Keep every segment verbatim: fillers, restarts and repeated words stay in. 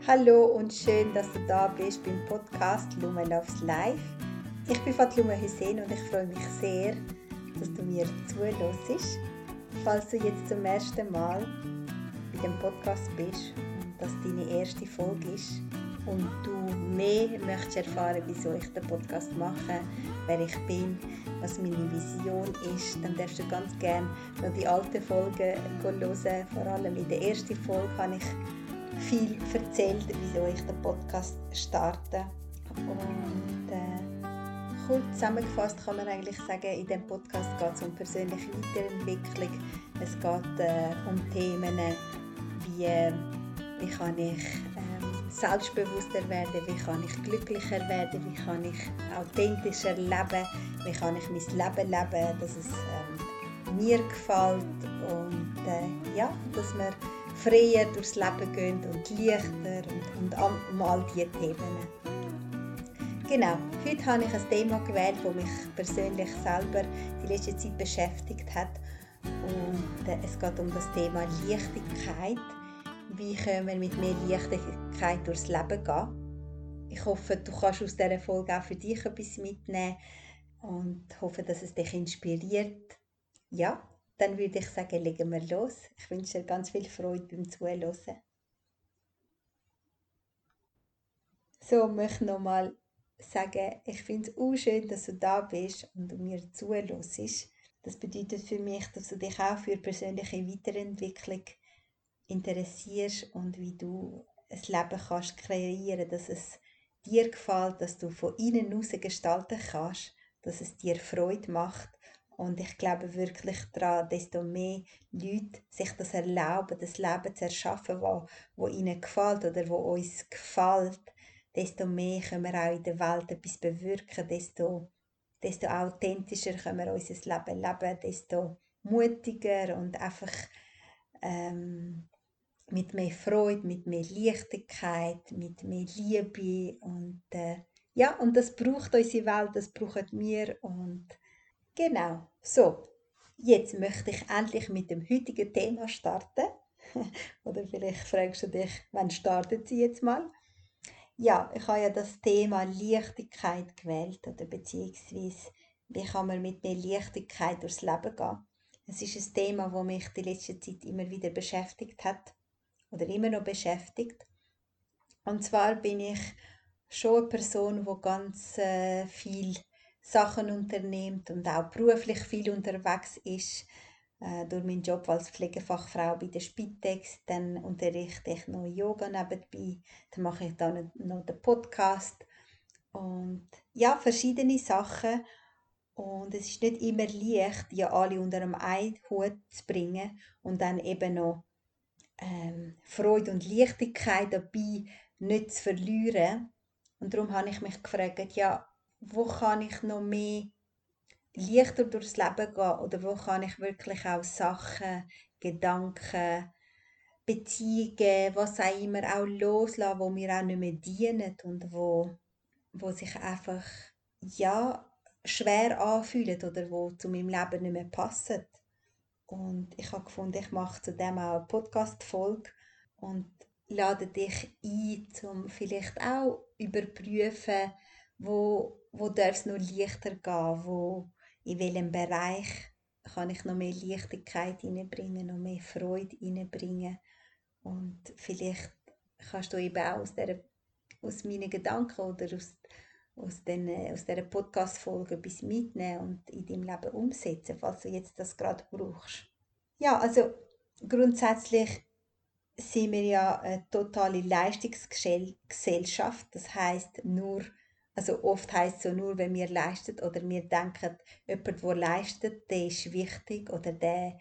Hallo und schön, dass du da bist beim Podcast Lumen Loves Life. Ich bin Fatlume Hussein und ich freue mich sehr, dass du mir zuhörst. Falls du jetzt zum ersten Mal bei dem Podcast bist und das deine erste Folge ist und du mehr möchtest erfahren, wieso ich den Podcast mache, wer ich bin, was meine Vision ist, dann darfst du ganz gerne noch die alten Folgen hören. Vor allem in der ersten Folge habe ich viel erzählt, wieso ich den Podcast starte. Und äh, kurz zusammengefasst kann man eigentlich sagen, in diesem Podcast geht es um persönliche Weiterentwicklung. Es geht äh, um Themen wie, wie kann ich ähm, selbstbewusster werden, wie kann ich glücklicher werden, wie kann ich authentischer leben, wie kann ich mein Leben leben, dass es ähm, mir gefällt und äh, ja, dass wir freier durchs Leben gehen und leichter und, und um all diese Themen. Genau, heute habe ich ein Thema gewählt, das mich persönlich selber die letzte Zeit beschäftigt hat. Und äh, es geht um das Thema Leichtigkeit. Wie können wir mit mehr Leichtigkeit durchs Leben gehen? Ich hoffe, du kannst aus dieser Folge auch für dich etwas mitnehmen und hoffe, dass es dich inspiriert. Ja, dann würde ich sagen, legen wir los. Ich wünsche dir ganz viel Freude beim Zuhören. So, ich möchte nochmal sagen, ich finde es auch schön, dass du da bist und du mir zuhörst. Das bedeutet für mich, dass du dich auch für persönliche Weiterentwicklung interessierst und wie du ein Leben kannst kreieren, dass es dir gefällt, dass du von innen heraus gestalten kannst, dass es dir Freude macht. Und ich glaube wirklich daran, desto mehr Leute sich das erlauben, das Leben zu erschaffen, wo, wo ihnen gefällt oder wo uns gefällt, desto mehr können wir auch in der Welt etwas bewirken, desto, desto authentischer können wir unser Leben leben, desto mutiger und einfach ähm, mit mehr Freude, mit mehr Leichtigkeit, mit mehr Liebe und äh, ja, und das braucht unsere Welt, das brauchen wir und genau, so, jetzt möchte ich endlich mit dem heutigen Thema starten. Oder vielleicht fragst du dich, wann startet sie jetzt mal? Ja, ich habe ja das Thema Leichtigkeit gewählt, oder beziehungsweise, wie kann man mit mehr Leichtigkeit durchs Leben gehen? Es ist ein Thema, das mich die letzte Zeit immer wieder beschäftigt hat, oder immer noch beschäftigt. Und zwar bin ich schon eine Person, die ganz äh, viel Sachen unternimmt und auch beruflich viel unterwegs ist. Äh, durch meinen Job als Pflegefachfrau bei der Spitex, dann unterrichte ich noch Yoga nebenbei, dann mache ich dann noch den Podcast und ja, verschiedene Sachen. Und es ist nicht immer leicht, die alle unter einem einen Hut zu bringen und dann eben noch ähm, Freude und Leichtigkeit dabei nicht zu verlieren. Und darum habe ich mich gefragt, ja, wo kann ich noch mehr leichter durchs Leben gehen oder wo kann ich wirklich auch Sachen, Gedanken, Beziehungen, was auch immer, auch loslassen, wo mir auch nicht mehr dienen und wo, wo sich einfach, ja, schwer anfühlen oder wo zu meinem Leben nicht mehr passen. Und ich habe gefunden, ich mache zu dem auch eine Podcast-Folge und lade dich ein, um vielleicht auch überprüfen, wo, wo darf es noch leichter gehen, wo, in welchem Bereich kann ich noch mehr Leichtigkeit reinbringen, noch mehr Freude reinbringen. Und vielleicht kannst du eben auch aus, der, aus meinen Gedanken oder aus, aus, den, aus dieser Podcast-Folge etwas mitnehmen und in deinem Leben umsetzen, falls du jetzt das gerade brauchst. Ja, also grundsätzlich sind wir ja eine totale Leistungsgesellschaft. Das heißt nur, also oft heißt es so nur, wenn wir leisten oder wir denken, jemand, der leistet, der ist wichtig oder der,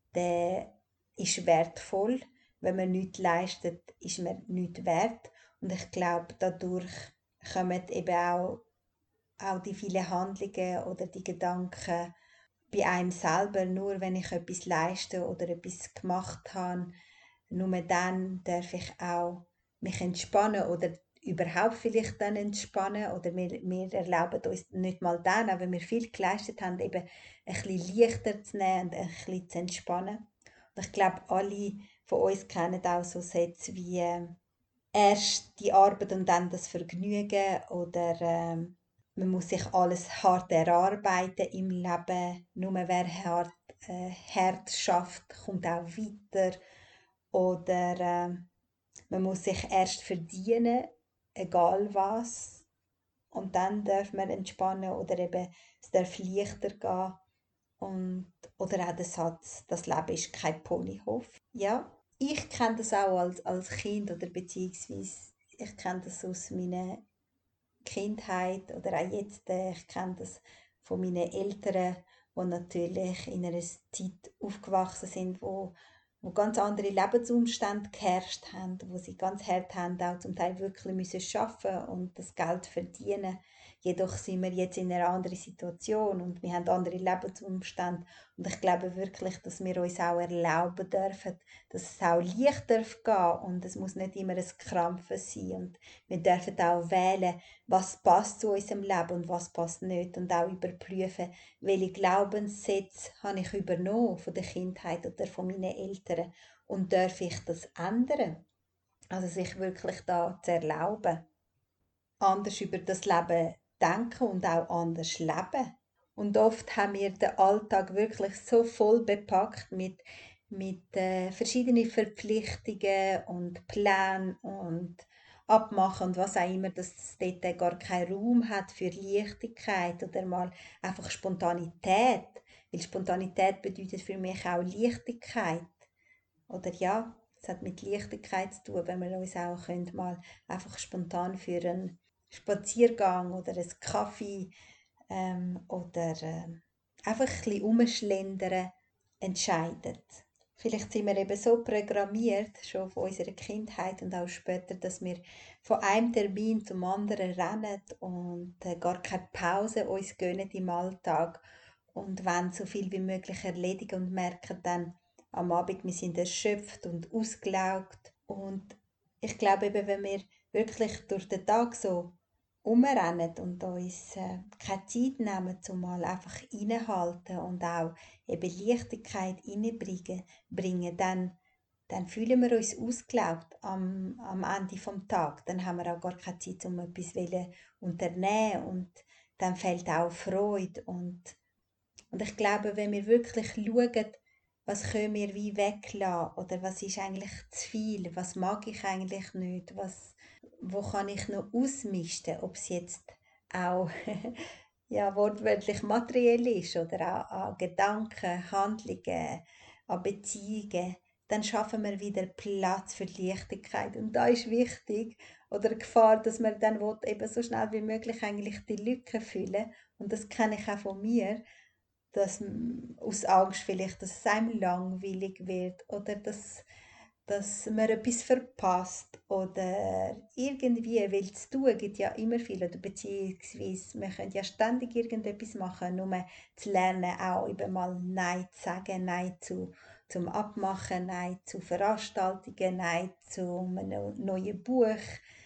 der ist wertvoll. Wenn man nichts leistet, ist man nichts wert. Und ich glaube, dadurch kommen eben auch, auch die vielen Handlungen oder die Gedanken bei einem selber, nur wenn ich etwas leiste oder etwas gemacht habe, nur dann darf ich auch mich entspannen oder überhaupt vielleicht dann entspannen oder wir, wir erlauben uns nicht mal dann, auch wenn wir viel geleistet haben, eben ein bisschen leichter zu nehmen und ein bisschen zu entspannen. Und ich glaube, alle von uns kennen auch so Sätze wie erst die Arbeit und dann das Vergnügen oder ähm, man muss sich alles hart erarbeiten im Leben. Nur wer hart, äh, hart schafft, kommt auch weiter. Oder äh, man muss sich erst verdienen, egal was. Und dann darf man entspannen oder eben es darf leichter gehen. Und, oder auch der Satz, das Leben ist kein Ponyhof. Ja, ich kenne das auch als, als Kind oder beziehungsweise ich kenne das aus meiner Kindheit oder auch jetzt. Äh, ich kenne das von meinen Eltern, die natürlich in einer Zeit aufgewachsen sind, wo, wo ganz andere Lebensumstände geherrscht haben, wo sie ganz hart haben, auch zum Teil wirklich müssen arbeiten und das Geld verdienen. Jedoch sind wir jetzt in einer anderen Situation und wir haben andere Lebensumstände. Und ich glaube wirklich, dass wir uns auch erlauben dürfen, dass es auch leicht darf gehen und es muss nicht immer ein Krampfen sein. Und wir dürfen auch wählen, was passt zu unserem Leben und was passt nicht. Und auch überprüfen, welche Glaubenssätze habe ich übernommen von der Kindheit oder von meinen Eltern und darf ich das ändern? Also sich wirklich da zu erlauben, anders über das Leben denken und auch anders leben. Und oft haben wir den Alltag wirklich so voll bepackt mit, mit äh, verschiedenen Verpflichtungen und Plänen und Abmachen und was auch immer, dass es dort gar keinen Raum hat für Leichtigkeit oder mal einfach Spontanität. Weil Spontanität bedeutet für mich auch Leichtigkeit. Oder ja, es hat mit Leichtigkeit zu tun, wenn wir uns auch können, mal einfach spontan für einen Spaziergang oder einen Kaffee ähm, oder ähm, einfach ein bisschen umschlendern entscheiden. Vielleicht sind wir eben so programmiert, schon von unserer Kindheit und auch später, dass wir von einem Termin zum anderen rennen und äh, gar keine Pause uns gönnen im Alltag und wollen so viel wie möglich erledigen und merken dann am Abend, wir sind erschöpft und ausgelaugt. Und ich glaube eben, wenn wir wirklich durch den Tag so umrennen und uns äh, keine Zeit nehmen, um mal einfach innehalten und auch eben Leichtigkeit reinbringen, bringen, dann, dann fühlen wir uns ausgelaugt am, am Ende vom Tag. Dann haben wir auch gar keine Zeit, um etwas zu unternehmen und dann fehlt auch Freude. Und, und ich glaube, wenn wir wirklich schauen, was können wir wie weglassen oder was ist eigentlich zu viel, was mag ich eigentlich nicht, was, wo kann ich noch ausmisten, ob es jetzt auch ja, wortwörtlich materiell ist oder auch an Gedanken, Handlungen, an Beziehungen, dann schaffen wir wieder Platz für die Leichtigkeit. Und da ist wichtig oder die Gefahr, dass man dann will, eben so schnell wie möglich eigentlich die Lücke füllen. Und das kenne ich auch von mir, dass m- aus Angst vielleicht, dass es einem langweilig wird oder dass, dass man etwas verpasst oder irgendwie, weil zu tun gibt ja immer viel oder beziehungsweise man könnte ja ständig irgendetwas machen, nur zu lernen auch eben mal Nein zu sagen, Nein zu, zum Abmachen, Nein zu Veranstaltungen, Nein zu einem neuen Buch,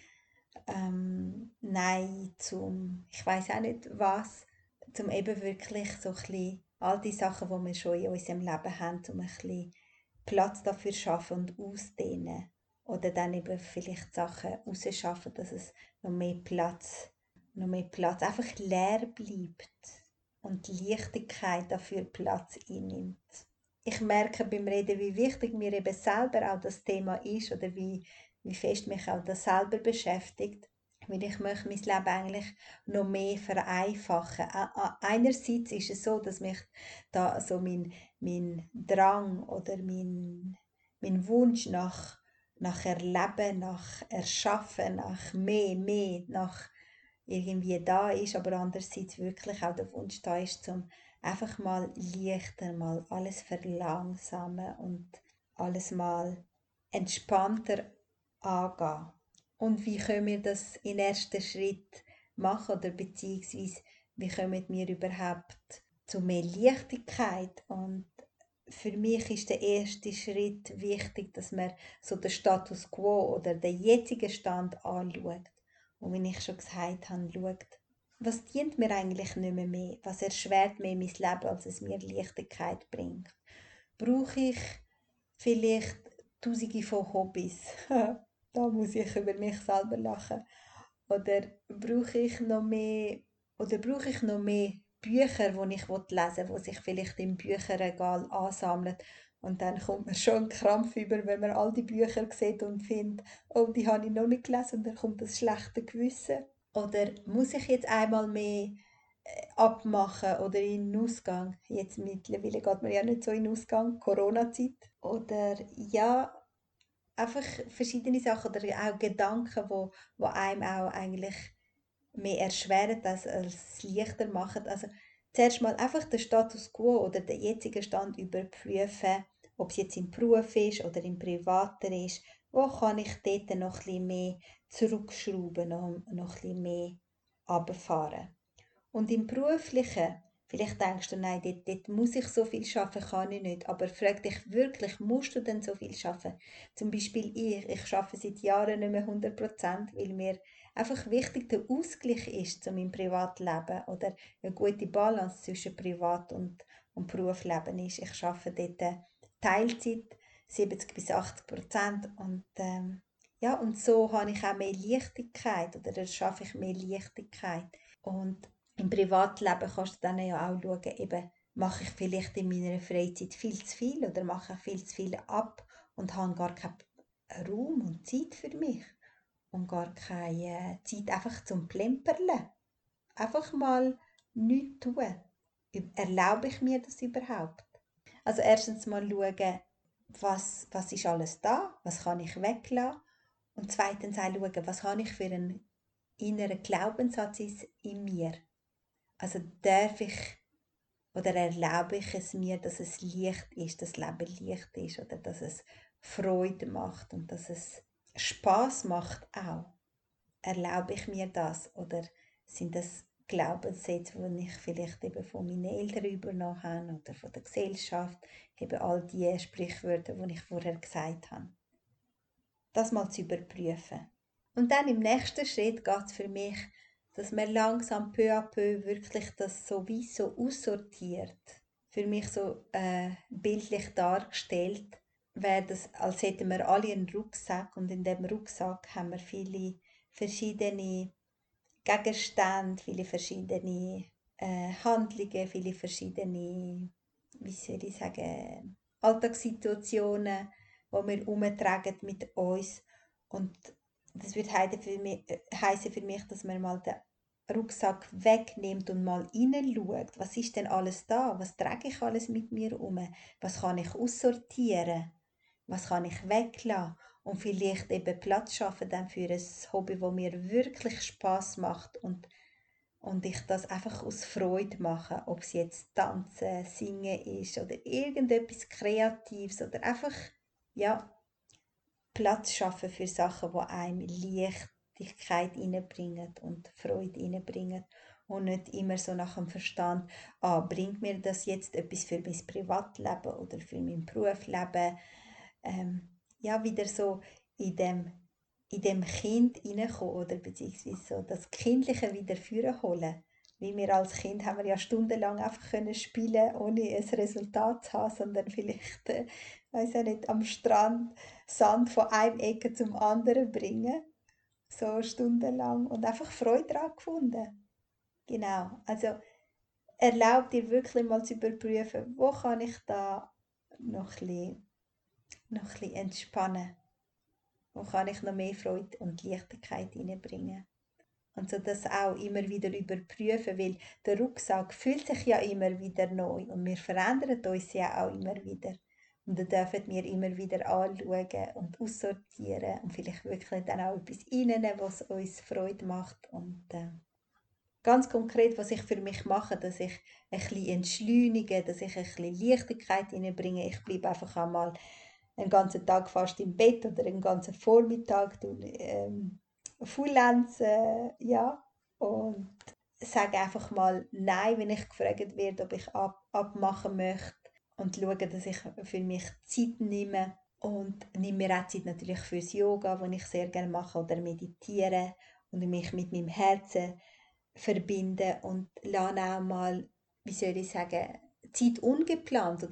ähm, Nein zum, ich weiß auch nicht was, zum eben wirklich so ein bisschen all die Sachen, die wir schon in unserem Leben haben, um ein bisschen Platz dafür zu schaffen und ausdehnen. Oder dann eben vielleicht Sachen rausschaffen, dass es noch mehr Platz, noch mehr Platz einfach leer bleibt und Leichtigkeit dafür Platz einnimmt. Ich merke beim Reden, wie wichtig mir eben selber auch das Thema ist oder wie, wie fest mich auch das selber beschäftigt. Weil ich möchte mein Leben eigentlich noch mehr vereinfachen. Einerseits ist es so, dass mich da so mein, mein Drang oder mein, mein Wunsch nach, nach Erleben, nach Erschaffen, nach mehr, mehr, nach irgendwie da ist, aber andererseits wirklich auch der Wunsch da ist, zum einfach mal leichter, mal alles verlangsamen und alles mal entspannter angehen. Und wie können wir das in ersten Schritt machen oder beziehungsweise wie kommen wir überhaupt zu mehr Leichtigkeit? Und für mich ist der erste Schritt wichtig, dass man so den Status quo oder den jetzigen Stand anschaut. Und wie ich schon gesagt habe, schaut, was dient mir eigentlich nicht mehr, mehr? Was erschwert mir mein Leben, als es mir Leichtigkeit bringt? Brauche ich vielleicht tausende von Hobbys? Da muss ich über mich selber lachen. Oder brauche ich noch mehr, oder brauche ich noch mehr Bücher, die ich lesen will, die sich vielleicht im Bücherregal ansammeln. Und dann kommt mir schon ein Krampf über, wenn man all die Bücher sieht und findet, oh, die habe ich noch nicht gelesen, und dann kommt das schlechte Gewissen. Oder muss ich jetzt einmal mehr äh, abmachen oder in den Ausgang? Jetzt mittlerweile geht man ja nicht so in den Ausgang, Corona-Zeit. Oder ja, einfach verschiedene Sachen oder auch Gedanken, wo, wo einem auch eigentlich mehr erschweren als, als leichter machen. Also zuerst mal einfach den Status quo oder den jetzigen Stand überprüfen, ob es jetzt im Beruf ist oder im Privaten ist. Wo kann ich dort noch ein bisschen mehr zurückschrauben, noch, noch ein bisschen mehr runterfahren. Und im Beruflichen, vielleicht denkst du, nein, dort, dort muss ich so viel schaffen, kann ich nicht. Aber frag dich wirklich, musst du denn so viel schaffen? Zum Beispiel ich, ich schaffe seit Jahren nicht mehr hundert Prozent, weil mir einfach wichtig der Ausgleich ist zu meinem Privatleben oder eine gute Balance zwischen Privat- und, und Berufsleben ist. Ich schaffe dort Teilzeit, siebzig bis achtzig Prozent und ähm, ja, und so habe ich auch mehr Leichtigkeit oder dann schaffe ich mehr Leichtigkeit. Und im Privatleben kannst du dann ja auch schauen, eben, mache ich vielleicht in meiner Freizeit viel zu viel oder mache ich viel zu viel ab und habe gar keinen Raum und Zeit für mich und gar keine Zeit einfach zum Plemperlen. Einfach mal nichts tun. Erlaube ich mir das überhaupt? Also erstens mal schauen, was, was ist alles da, was kann ich weglassen und zweitens auch schauen, was habe ich für einen inneren Glaubenssatz in mir. Also darf ich oder erlaube ich es mir, dass es leicht ist, das Leben leicht ist oder dass es Freude macht und dass es Spaß macht auch. Erlaube ich mir das oder sind das Glaubenssätze, die ich vielleicht eben von meinen Eltern übernommen habe oder von der Gesellschaft, eben all die Sprichwörter, die ich vorher gesagt habe. Das mal zu überprüfen. Und dann im nächsten Schritt geht es für mich, dass man langsam peu à peu wirklich das sowieso aussortiert. Für mich so äh, bildlich dargestellt wäre das, als hätten wir alle einen Rucksack und in dem Rucksack haben wir viele verschiedene Gegenstände, viele verschiedene äh, Handlungen, viele verschiedene, wie soll ich sagen, Alltagssituationen, die wir umtragen mit uns. Und das würde heißen für mich, heißen für mich, dass man mal den Rucksack wegnimmt und mal hineinschaut. Was ist denn alles da? Was trage ich alles mit mir um? Was kann ich aussortieren? Was kann ich weglassen? Und vielleicht eben Platz schaffen dann für ein Hobby, das mir wirklich Spaß macht und, und ich das einfach aus Freude mache, ob es jetzt Tanzen, Singen ist oder irgendetwas Kreatives oder einfach, ja, Platz schaffen für Sachen, die einem Leichtigkeit reinbringen und Freude reinbringen und nicht immer so nach dem Verstand, ah, bringt mir das jetzt etwas für mein Privatleben oder für mein Berufsleben, ähm, ja, wieder so in dem, in dem Kind hineinkommen oder beziehungsweise so das Kindliche wieder führen holen. Wie wir als Kind haben wir ja stundenlang einfach können spielen, ohne ein Resultat zu haben, sondern vielleicht, äh, weiß ja nicht, am Strand Sand von einem Ecke zum anderen bringen, so stundenlang und einfach Freude daran gefunden. Genau, also erlaubt dir wirklich mal zu überprüfen, wo kann ich da noch ein bisschen noch ein bisschen entspannen. Wo kann ich noch mehr Freude und Leichtigkeit hineinbringen? Und so das auch immer wieder überprüfen, weil der Rucksack fühlt sich ja immer wieder neu und wir verändern uns ja auch immer wieder. Und da dürfen wir immer wieder anschauen und aussortieren und vielleicht wirklich dann auch etwas reinnehmen, was uns Freude macht. Und äh, ganz konkret, was ich für mich mache, dass ich ein bisschen entschleunige, dass ich ein bisschen Leichtigkeit hineinbringe. Ich bleibe einfach einmal einen ganzen Tag fast im Bett oder einen ganzen Vormittag ähm, Fullenzen, ja, und sage einfach mal Nein, wenn ich gefragt werde, ob ich ab, abmachen möchte und schaue, dass ich für mich Zeit nehme und nehme mir auch Zeit natürlich fürs Yoga, das ich sehr gerne mache, oder meditieren und mich mit meinem Herzen verbinden und lasse auch mal, wie soll ich sagen, Zeit ungeplant oder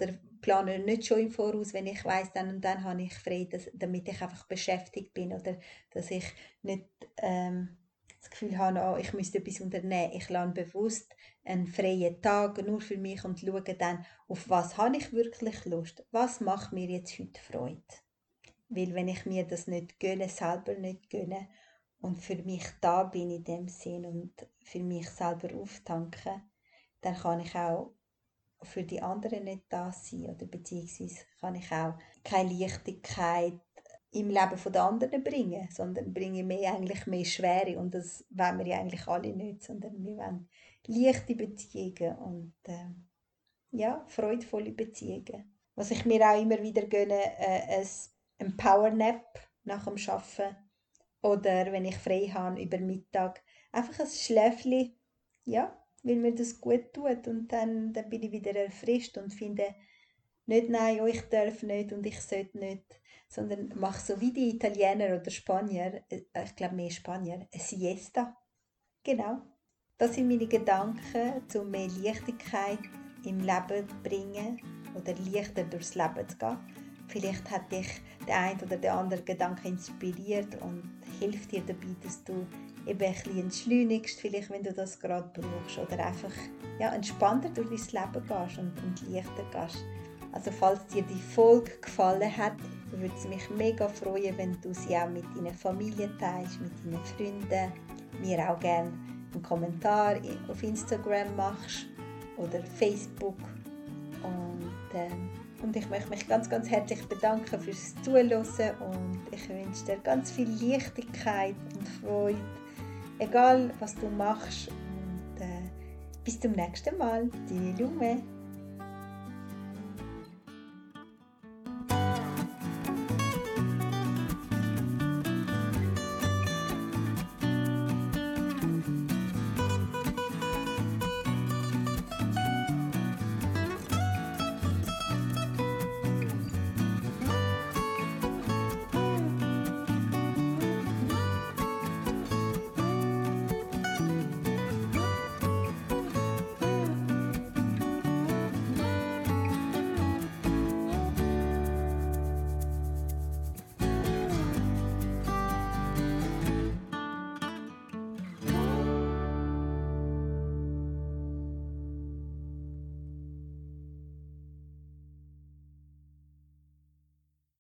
plane nicht schon im Voraus, wenn ich weiss, dann und dann habe ich frei, dass, damit ich einfach beschäftigt bin oder dass ich nicht ähm, das Gefühl habe, oh, ich müsste etwas unternehmen. Ich lade bewusst einen freien Tag nur für mich und schaue dann, auf was habe ich wirklich Lust. Was macht mir jetzt heute Freude? Weil wenn ich mir das nicht gönne, selber nicht gönne und für mich da bin in dem Sinn und für mich selber auftanke, dann kann ich auch für die anderen nicht da sein oder beziehungsweise kann ich auch keine Leichtigkeit im Leben der anderen bringen, sondern bringe mir eigentlich mehr Schwere und das wollen wir ja eigentlich alle nicht, sondern wir wollen leichte Beziehungen und äh, ja, freudvolle Beziehungen. Was ich mir auch immer wieder gönne, äh, ein Powernap nach dem Arbeiten oder wenn ich frei habe über Mittag, einfach ein Schläfchen, ja, weil mir das gut tut und dann, dann bin ich wieder erfrischt und finde nicht, nein, oh, ich darf nicht und ich sollte nicht, sondern mache so wie die Italiener oder Spanier, äh, ich glaube mehr Spanier, eine Siesta. Genau. Das sind meine Gedanken, um mehr Leichtigkeit im Leben zu bringen oder leichter durchs Leben zu gehen. Vielleicht hat dich der ein oder der andere Gedanke inspiriert und hilft dir dabei, dass du eben ein bisschen entschleunigst, vielleicht wenn du das gerade brauchst oder einfach ja, entspannter durch dein Leben gehst und, und leichter gehst. Also falls dir die Folge gefallen hat, würde es mich mega freuen, wenn du sie auch mit deiner Familie teilst, mit deinen Freunden, mir auch gerne einen Kommentar auf Instagram machst oder Facebook und, äh, und ich möchte mich ganz, ganz herzlich bedanken fürs Zuhören und ich wünsche dir ganz viel Leichtigkeit und Freude, egal was du machst und äh, bis zum nächsten Mal, deine Lume.